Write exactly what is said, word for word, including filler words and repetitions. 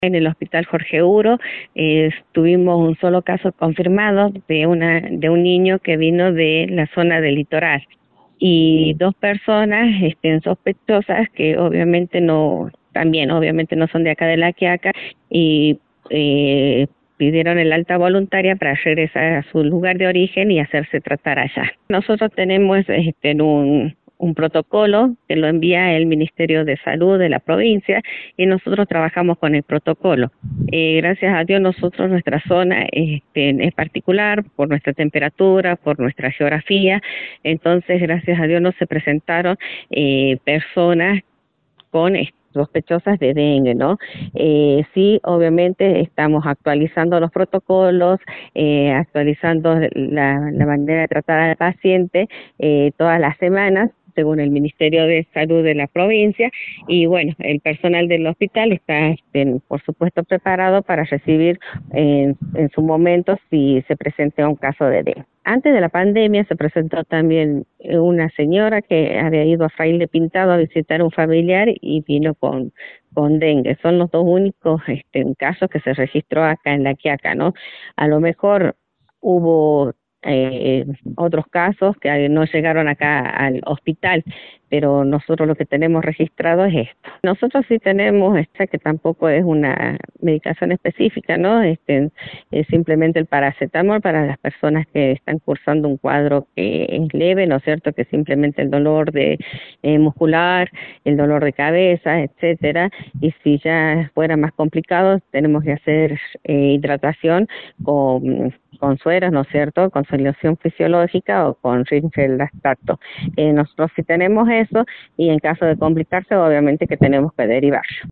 En el hospital Jorge Uro eh, tuvimos un solo caso confirmado de una de un niño que vino de la zona del litoral y dos personas este, sospechosas que obviamente no, también obviamente no son de acá de La Quiaca y eh, pidieron el alta voluntaria para regresar a su lugar de origen y hacerse tratar allá. Nosotros tenemos este, un un protocolo que lo envía el Ministerio de Salud de la provincia y nosotros trabajamos con el protocolo. Eh, gracias a Dios nosotros, nuestra zona este, es particular por nuestra temperatura, por nuestra geografía, entonces gracias a Dios no se presentaron eh, personas con sospechosas de dengue, ¿no? Eh, sí, obviamente estamos actualizando los protocolos, eh, actualizando la, la manera de tratar al paciente eh, todas las semanas, según el Ministerio de Salud de la provincia, y bueno, el personal del hospital está, este, por supuesto, preparado para recibir en, en su momento si se presenta un caso de dengue. Antes de la pandemia se presentó también una señora que había ido a Fraile Pintado a visitar un familiar y vino con, con dengue. Son los dos únicos este, casos que se registró acá en La Quiaca, ¿no? A lo mejor hubo eh, otros casos que no llegaron acá al hospital, pero nosotros lo que tenemos registrado es esto. Nosotros sí tenemos esta que tampoco es una medicación específica, ¿no? Este, es simplemente el paracetamol para las personas que están cursando un cuadro que es leve, ¿no es cierto? Que simplemente el dolor de eh, muscular, el dolor de cabeza, etcétera. Y si ya fuera más complicado, tenemos que hacer eh, hidratación con con sueros, ¿no es cierto?, con solución fisiológica o con rinfel lactato. Eh, nosotros sí tenemos eso y en caso de complicarse, obviamente que tenemos que derivar.